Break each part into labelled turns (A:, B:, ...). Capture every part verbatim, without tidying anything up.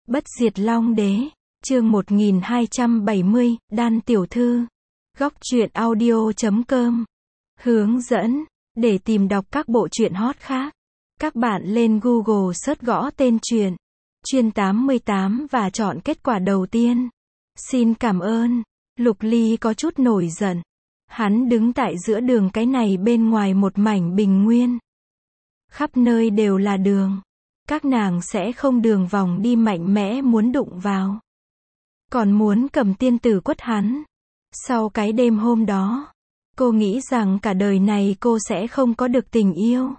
A: Bất diệt long đế, chương một nghìn hai trăm bảy mươi, Đan tiểu thư. Góc truyện audio chấm com. Hướng dẫn, để tìm đọc các bộ truyện hot khác, các bạn lên Google search gõ tên truyện Chuyên tám mươi tám và chọn kết quả đầu tiên. Xin cảm ơn. Lục Ly có chút nổi giận. Hắn đứng tại giữa đường cái này bên ngoài một mảnh bình nguyên. Khắp nơi đều là đường. Các nàng sẽ không đường vòng đi mạnh mẽ muốn đụng vào. Còn muốn cầm tiên tử quất hắn. Sau cái đêm hôm đó, cô nghĩ rằng cả đời này cô sẽ không có được tình yêu.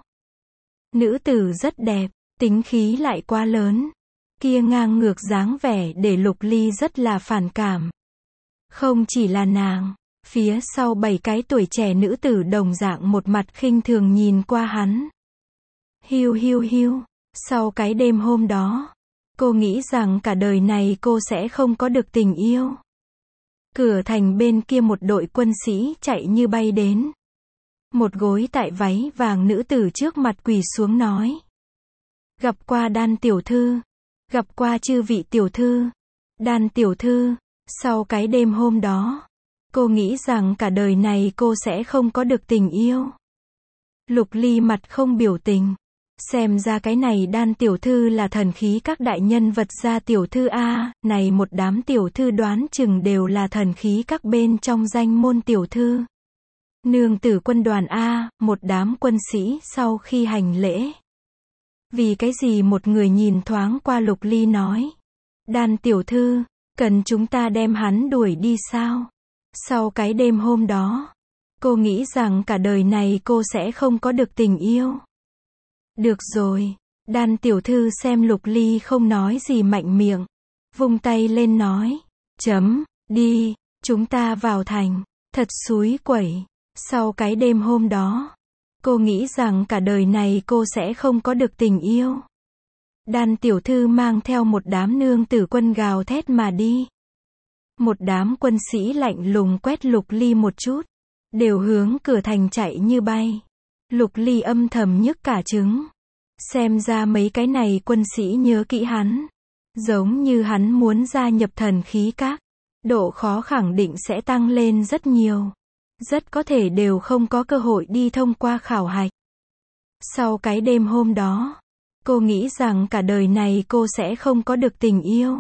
A: Nữ tử rất đẹp, tính khí lại quá lớn. Kia ngang ngược dáng vẻ để Lục Ly rất là phản cảm. Không chỉ là nàng, phía sau bảy cái tuổi trẻ nữ tử đồng dạng một mặt khinh thường nhìn qua hắn. Hiu hiu hiu, sau cái đêm hôm đó, cô nghĩ rằng cả đời này cô sẽ không có được tình yêu. Cửa thành bên kia một đội quân sĩ chạy như bay đến. Một gối tại váy vàng nữ tử trước mặt quỳ xuống nói. Gặp qua Đan tiểu thư. Gặp qua chư vị tiểu thư. Đan tiểu thư, sau cái đêm hôm đó, cô nghĩ rằng cả đời này cô sẽ không có được tình yêu. Lục Ly mặt không biểu tình. Xem ra cái này Đan tiểu thư là thần khí các đại nhân vật gia tiểu thư a, này một đám tiểu thư đoán chừng đều là thần khí các bên trong danh môn tiểu thư. Nương tử quân đoàn a, một đám quân sĩ sau khi hành lễ. Vì cái gì một người nhìn thoáng qua Lục Ly nói. Đan tiểu thư, cần chúng ta đem hắn đuổi đi sao? Sau cái đêm hôm đó, cô nghĩ rằng cả đời này cô sẽ không có được tình yêu. Được rồi, Đan tiểu thư xem Lục Ly không nói gì mạnh miệng. Vung tay lên nói, chấm, đi, chúng ta vào thành, thật xúi quẩy. Sau cái đêm hôm đó, cô nghĩ rằng cả đời này cô sẽ không có được tình yêu. Đan tiểu thư mang theo một đám nương tử quân gào thét mà đi. Một đám quân sĩ lạnh lùng quét Lục Ly một chút, đều hướng cửa thành chạy như bay. Lục Ly âm thầm nhức cả trứng. Xem ra mấy cái này quân sĩ nhớ kỹ hắn. Giống như hắn muốn gia nhập thần khí các, độ khó khẳng định sẽ tăng lên rất nhiều. Rất có thể đều không có cơ hội đi thông qua khảo hạch. Sau cái đêm hôm đó, cô nghĩ rằng cả đời này cô sẽ không có được tình yêu.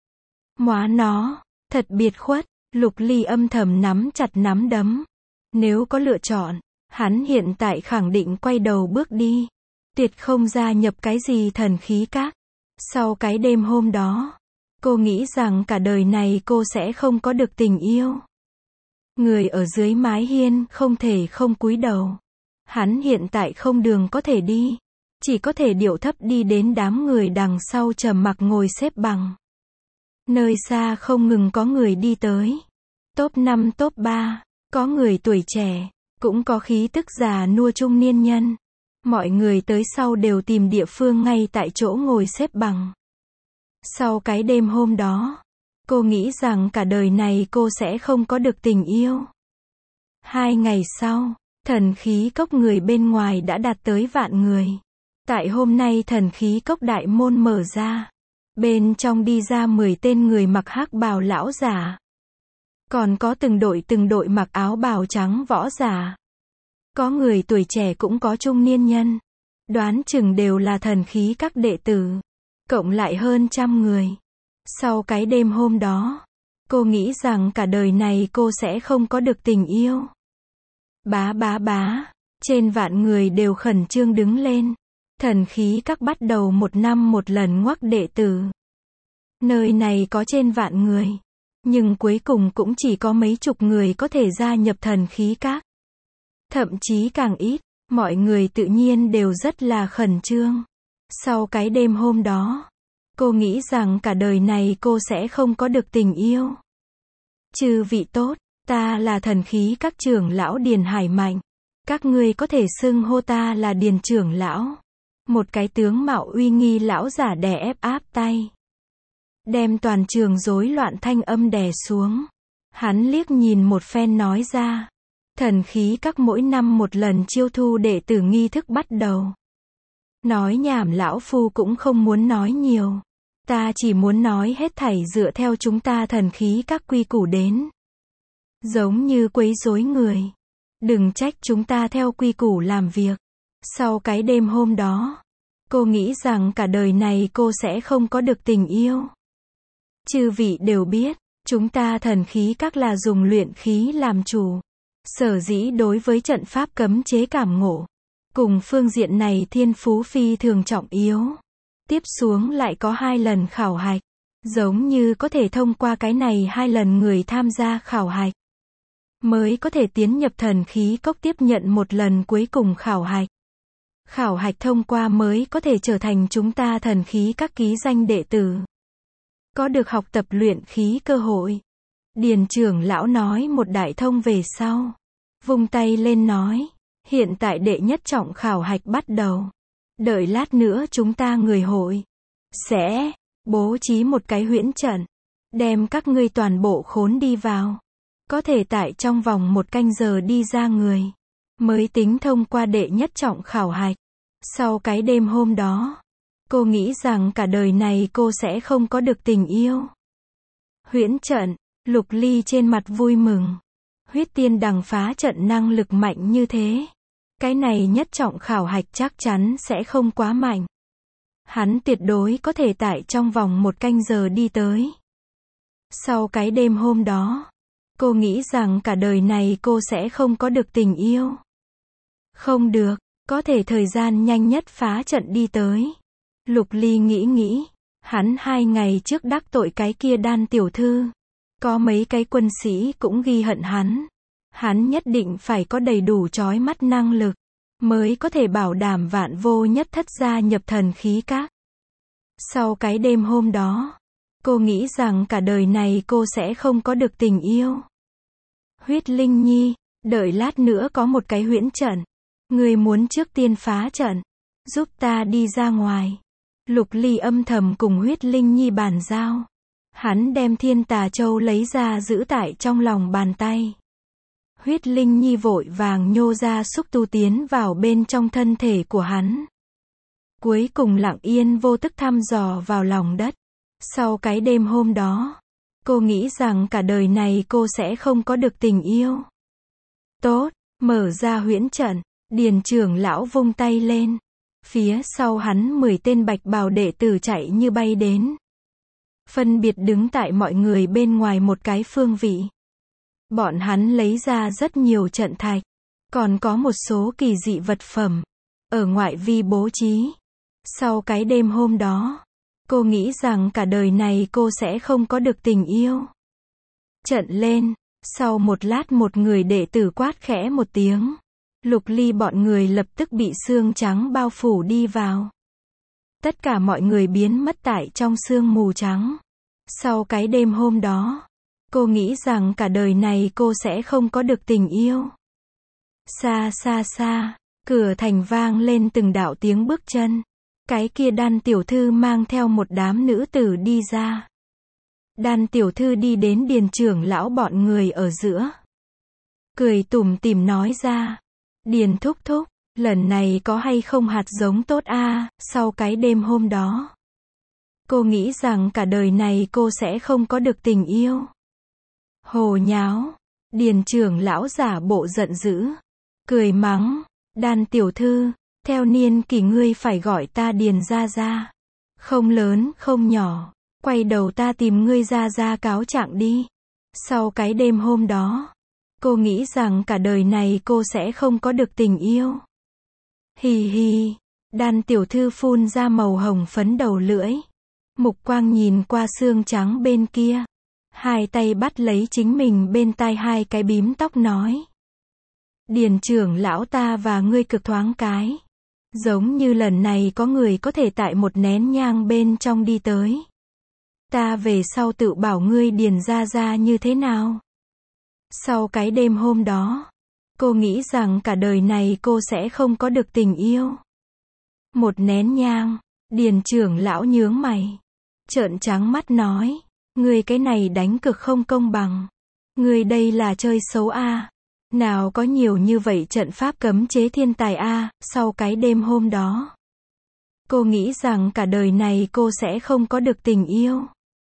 A: Móa nó, thật biệt khuất. Lục Ly âm thầm nắm chặt nắm đấm. Nếu có lựa chọn, hắn hiện tại khẳng định quay đầu bước đi. Tuyệt không gia nhập cái gì thần khí các. Sau cái đêm hôm đó, cô nghĩ rằng cả đời này cô sẽ không có được tình yêu. Người ở dưới mái hiên không thể không cúi đầu. Hắn hiện tại không đường có thể đi. Chỉ có thể điệu thấp đi đến đám người đằng sau trầm mặc ngồi xếp bằng. Nơi xa không ngừng có người đi tới. Top năm top ba, có người tuổi trẻ, cũng có khí tức già nua trung niên nhân. Mọi người tới sau đều tìm địa phương ngay tại chỗ ngồi xếp bằng. Sau cái đêm hôm đó, cô nghĩ rằng cả đời này cô sẽ không có được tình yêu. Hai ngày sau, thần khí cốc người bên ngoài đã đạt tới vạn người. Tại hôm nay thần khí cốc đại môn mở ra. Bên trong đi ra mười tên người mặc hắc bào lão giả. Còn có từng đội từng đội mặc áo bào trắng võ giả. Có người tuổi trẻ cũng có trung niên nhân. Đoán chừng đều là thần khí các đệ tử. Cộng lại hơn trăm người. Sau cái đêm hôm đó, cô nghĩ rằng cả đời này cô sẽ không có được tình yêu. Bá bá bá, trên vạn người đều khẩn trương đứng lên. Thần khí các bắt đầu một năm một lần ngoắc đệ tử. Nơi này có trên vạn người. Nhưng cuối cùng cũng chỉ có mấy chục người có thể gia nhập thần khí các. Thậm chí càng ít, mọi người tự nhiên đều rất là khẩn trương. Sau cái đêm hôm đó, cô nghĩ rằng cả đời này cô sẽ không có được tình yêu. Chư vị tốt, ta là thần khí các trưởng lão Điền Hải Mạnh. Các ngươi có thể xưng hô ta là Điền trưởng lão. Một cái tướng mạo uy nghi lão giả đè ép áp tay. Đem toàn trường rối loạn thanh âm đè xuống. Hắn liếc nhìn một phen nói ra. Thần khí các mỗi năm một lần chiêu thu đệ tử nghi thức bắt đầu. Nói nhảm lão phu cũng không muốn nói nhiều. Ta chỉ muốn nói hết thảy dựa theo chúng ta thần khí các quy củ đến. Giống như quấy rối người. Đừng trách chúng ta theo quy củ làm việc. Sau cái đêm hôm đó, cô nghĩ rằng cả đời này cô sẽ không có được tình yêu. Chư vị đều biết, chúng ta thần khí các là dùng luyện khí làm chủ. Sở dĩ đối với trận pháp cấm chế cảm ngộ, cùng phương diện này thiên phú phi thường trọng yếu. Tiếp xuống lại có hai lần khảo hạch. Giống như có thể thông qua cái này hai lần người tham gia khảo hạch, mới có thể tiến nhập thần khí cốc tiếp nhận một lần cuối cùng khảo hạch. Khảo hạch thông qua mới có thể trở thành chúng ta thần khí các ký danh đệ tử. Có được học tập luyện khí cơ hội. Điền trưởng lão nói một đại thông về sau. Vung tay lên nói. Hiện tại đệ nhất trọng khảo hạch bắt đầu. Đợi lát nữa chúng ta người hội sẽ bố trí một cái huyễn trận. Đem các ngươi toàn bộ khốn đi vào. Có thể tại trong vòng một canh giờ đi ra người. Mới tính thông qua đệ nhất trọng khảo hạch. Sau cái đêm hôm đó, cô nghĩ rằng cả đời này cô sẽ không có được tình yêu. Huyễn trận, Lục Ly trên mặt vui mừng. Huyết tiên đằng phá trận năng lực mạnh như thế. Cái này nhất trọng khảo hạch chắc chắn sẽ không quá mạnh. Hắn tuyệt đối có thể tại trong vòng một canh giờ đi tới. Sau cái đêm hôm đó, cô nghĩ rằng cả đời này cô sẽ không có được tình yêu. Không được, có thể thời gian nhanh nhất phá trận đi tới. Lục Ly nghĩ nghĩ, hắn hai ngày trước đắc tội cái kia Đan tiểu thư. Có mấy cái quân sĩ cũng ghi hận hắn. Hắn nhất định phải có đầy đủ chói mắt năng lực, mới có thể bảo đảm vạn vô nhất thất gia nhập thần khí các. Sau cái đêm hôm đó, cô nghĩ rằng cả đời này cô sẽ không có được tình yêu. Huyết Linh Nhi, đợi lát nữa có một cái huyễn trận. Người muốn trước tiên phá trận, giúp ta đi ra ngoài. Lục Ly âm thầm cùng Huyết Linh Nhi bàn giao. Hắn đem Thiên Tà Châu lấy ra giữ tại trong lòng bàn tay. Huyết Linh Nhi vội vàng nhô ra xúc tu tiến vào bên trong thân thể của hắn. Cuối cùng lặng yên vô tức thăm dò vào lòng đất. Sau cái đêm hôm đó, cô nghĩ rằng cả đời này cô sẽ không có được tình yêu. Tốt, mở ra huyễn trận. Điền trưởng lão vung tay lên. Phía sau hắn mười tên bạch bào đệ tử chạy như bay đến. Phân biệt đứng tại mọi người bên ngoài một cái phương vị. Bọn hắn lấy ra rất nhiều trận thạch. Còn có một số kỳ dị vật phẩm. Ở ngoại vi bố trí. Sau cái đêm hôm đó, cô nghĩ rằng cả đời này cô sẽ không có được tình yêu. Trận lên. Sau một lát một người đệ tử quát khẽ một tiếng. Lục Ly bọn người lập tức bị sương trắng bao phủ đi vào. Tất cả mọi người biến mất tại trong sương mù trắng. Sau cái đêm hôm đó, cô nghĩ rằng cả đời này cô sẽ không có được tình yêu. Xa xa xa, cửa thành vang lên từng đạo tiếng bước chân. Cái kia Đan tiểu thư mang theo một đám nữ tử đi ra. Đan tiểu thư đi đến Điền trưởng lão bọn người ở giữa. Cười tủm tỉm nói ra. Điền thúc thúc, lần này có hay không hạt giống tốt a? À, sau cái đêm hôm đó, cô nghĩ rằng cả đời này cô sẽ không có được tình yêu. Hồ nháo, Điền trưởng lão giả bộ giận dữ, cười mắng, Đan tiểu thư, theo niên kỷ ngươi phải gọi ta Điền gia gia. Không lớn, không nhỏ, quay đầu ta tìm ngươi gia gia cáo trạng đi. Sau cái đêm hôm đó, cô nghĩ rằng cả đời này cô sẽ không có được tình yêu. Hì hì, Đan tiểu thư phun ra màu hồng phấn đầu lưỡi. Mục quang nhìn qua xương trắng bên kia. Hai tay bắt lấy chính mình bên tai hai cái bím tóc nói. Điền trưởng lão ta và ngươi cực thoáng cái. Giống như lần này có người có thể tại một nén nhang bên trong đi tới. Ta về sau tự bảo ngươi Điền gia gia như thế nào. Sau cái đêm hôm đó, cô nghĩ rằng cả đời này cô sẽ không có được tình yêu. Một nén nhang, Điền trưởng lão nhướng mày. Trợn trắng mắt nói, ngươi cái này đánh cược không công bằng. Ngươi đây là chơi xấu a? À? Nào có nhiều như vậy trận pháp cấm chế thiên tài a? À? Sau cái đêm hôm đó, Cô nghĩ rằng cả đời này cô sẽ không có được tình yêu.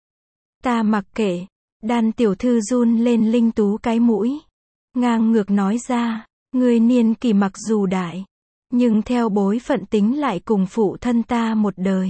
A: Ta mặc kệ. Đan tiểu thư run lên linh tú cái mũi. Ngang ngược nói ra, ngươi niên kỷ mặc dù đại, nhưng theo bối phận tính lại cùng phụ thân ta một đời.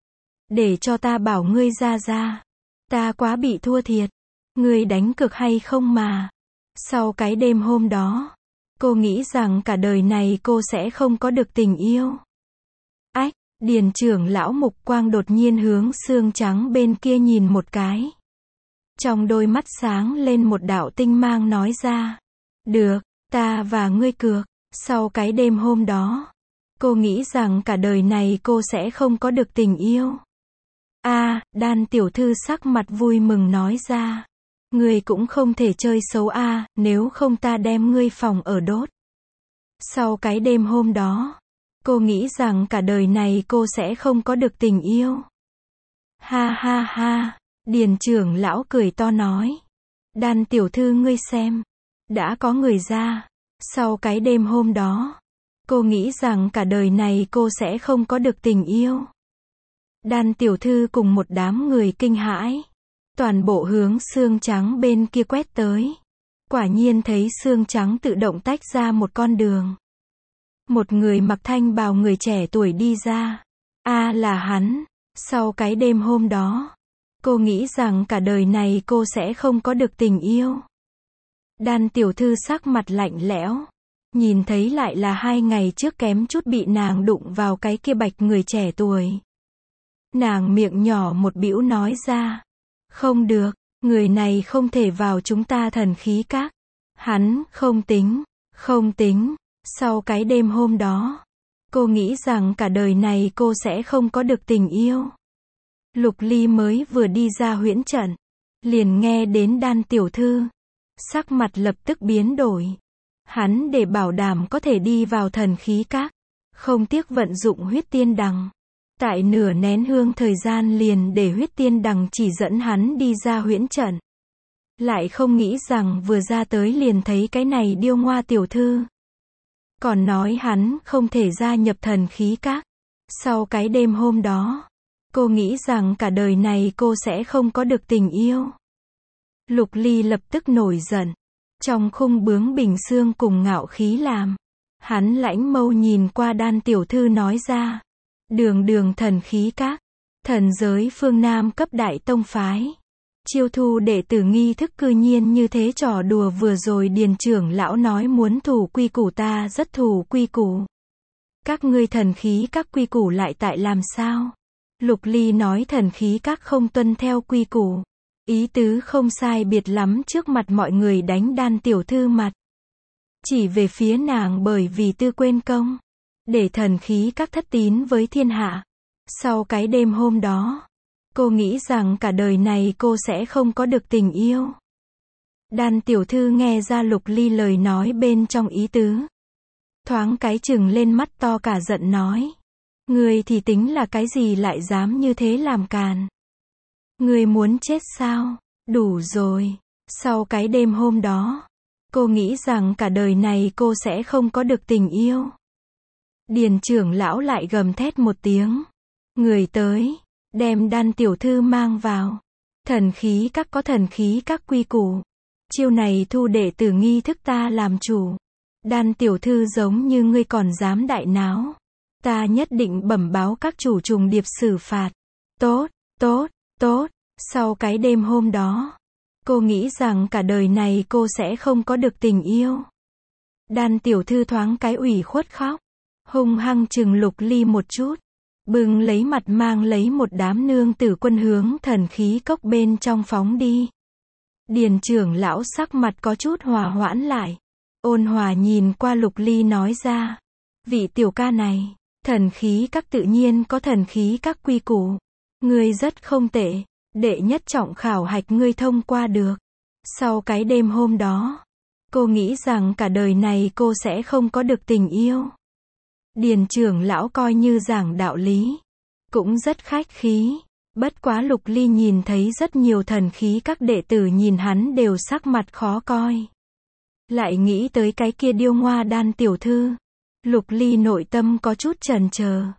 A: Để cho ta bảo ngươi ra ra. Ta quá bị thua thiệt. Ngươi đánh cược hay không mà. Sau cái đêm hôm đó, cô nghĩ rằng cả đời này cô sẽ không có được tình yêu. Ách, Điền trưởng lão mục quang đột nhiên hướng xương trắng bên kia nhìn một cái. Trong đôi mắt sáng lên một đạo tinh mang nói ra. Được, ta và ngươi cược. Sau cái đêm hôm đó, cô nghĩ rằng cả đời này cô sẽ không có được tình yêu. A, à, Đan tiểu thư sắc mặt vui mừng nói ra. Ngươi cũng không thể chơi xấu a, à, nếu không ta đem ngươi phòng ở đốt. Sau cái đêm hôm đó, cô nghĩ rằng cả đời này cô sẽ không có được tình yêu. Ha ha ha, Điền trưởng lão cười to nói. Đan tiểu thư ngươi xem, đã có người ra. Sau cái đêm hôm đó, cô nghĩ rằng cả đời này cô sẽ không có được tình yêu. Đan tiểu thư cùng một đám người kinh hãi. Toàn bộ hướng xương trắng bên kia quét tới. Quả nhiên thấy xương trắng tự động tách ra một con đường. Một người mặc thanh bào người trẻ tuổi đi ra. A à, là hắn. Sau cái đêm hôm đó, cô nghĩ rằng cả đời này cô sẽ không có được tình yêu. Đan tiểu thư sắc mặt lạnh lẽo. Nhìn thấy lại là hai ngày trước kém chút bị nàng đụng vào cái kia bạch người trẻ tuổi. Nàng miệng nhỏ một bĩu nói ra. Không được, người này không thể vào chúng ta thần khí các. Hắn, không tính, không tính. Sau cái đêm hôm đó, cô nghĩ rằng cả đời này cô sẽ không có được tình yêu. Lục Ly mới vừa đi ra huyễn trận, liền nghe đến Đan tiểu thư. Sắc mặt lập tức biến đổi. Hắn để bảo đảm có thể đi vào thần khí các, không tiếc vận dụng huyết tiên đằng. Tại nửa nén hương thời gian liền để huyết tiên đằng chỉ dẫn hắn đi ra huyễn trận. Lại không nghĩ rằng vừa ra tới liền thấy cái này điêu ngoa tiểu thư. Còn nói hắn không thể gia nhập thần khí các. Sau cái đêm hôm đó, cô nghĩ rằng cả đời này cô sẽ không có được tình yêu. Lục Ly lập tức nổi giận. Trong khung bướng bỉnh xương cùng ngạo khí làm. Hắn lãnh mâu nhìn qua Đan tiểu thư nói ra. Đường đường thần khí các, thần giới phương Nam cấp đại tông phái. Chiêu thu đệ tử nghi thức cư nhiên như thế trò đùa vừa rồi Điền trưởng lão nói muốn thủ quy củ ta rất thủ quy củ. Các ngươi thần khí các quy củ lại tại làm sao? Lục Ly nói thần khí các không tuân theo quy củ. Ý tứ không sai biệt lắm trước mặt mọi người đánh Đan tiểu thư mặt. Chỉ về phía nàng bởi vì tư quên công. Để thần khí các thất tín với thiên hạ. Sau cái đêm hôm đó, cô nghĩ rằng cả đời này cô sẽ không có được tình yêu. Đan tiểu thư nghe ra Lục Ly lời nói bên trong ý tứ. Thoáng cái chừng lên mắt to cả giận nói. Ngươi thì tính là cái gì lại dám như thế làm càn? Ngươi muốn chết sao? Đủ rồi. Sau cái đêm hôm đó, cô nghĩ rằng cả đời này cô sẽ không có được tình yêu. Điền trưởng lão lại gầm thét một tiếng. Người tới, đem Đan tiểu thư mang vào. Thần khí các có thần khí các quy củ. Chiêu này thu đệ tử nghi thức ta làm chủ. Đan tiểu thư giống như ngươi còn dám đại náo. Ta nhất định bẩm báo các chủ trùng điệp xử phạt. Tốt, tốt, tốt. Sau cái đêm hôm đó, cô nghĩ rằng cả đời này cô sẽ không có được tình yêu. Đan tiểu thư thoáng cái ủy khuất khóc. Hung hăng chừng Lục Ly một chút. Bừng lấy mặt mang lấy một đám nương tử quân hướng thần khí cốc bên trong phóng đi. Điền trưởng lão sắc mặt có chút hòa hoãn lại. Ôn hòa nhìn qua Lục Ly nói ra. Vị tiểu ca này, thần khí các tự nhiên có thần khí các quy củ. Ngươi rất không tệ. Đệ nhất trọng khảo hạch ngươi thông qua được. Sau cái đêm hôm đó, cô nghĩ rằng cả đời này cô sẽ không có được tình yêu. Điền trưởng lão coi như giảng đạo lý. Cũng rất khách khí. Bất quá Lục Ly nhìn thấy rất nhiều thần khí các đệ tử nhìn hắn đều sắc mặt khó coi. Lại nghĩ tới cái kia điêu ngoa Đan tiểu thư. Lục Ly nội tâm có chút chần chờ.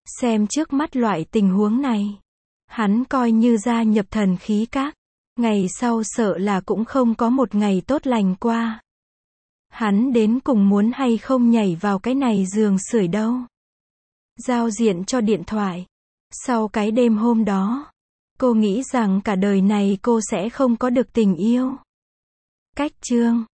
A: Xem trước mắt loại tình huống này, hắn coi như gia nhập thần khí các. Ngày sau sợ là cũng không có một ngày tốt lành qua. Hắn đến cùng muốn hay không nhảy vào cái này giường sưởi đâu. Giao diện cho điện thoại. Sau cái đêm hôm đó, cô nghĩ rằng cả đời này cô sẽ không có được tình yêu. Cách chương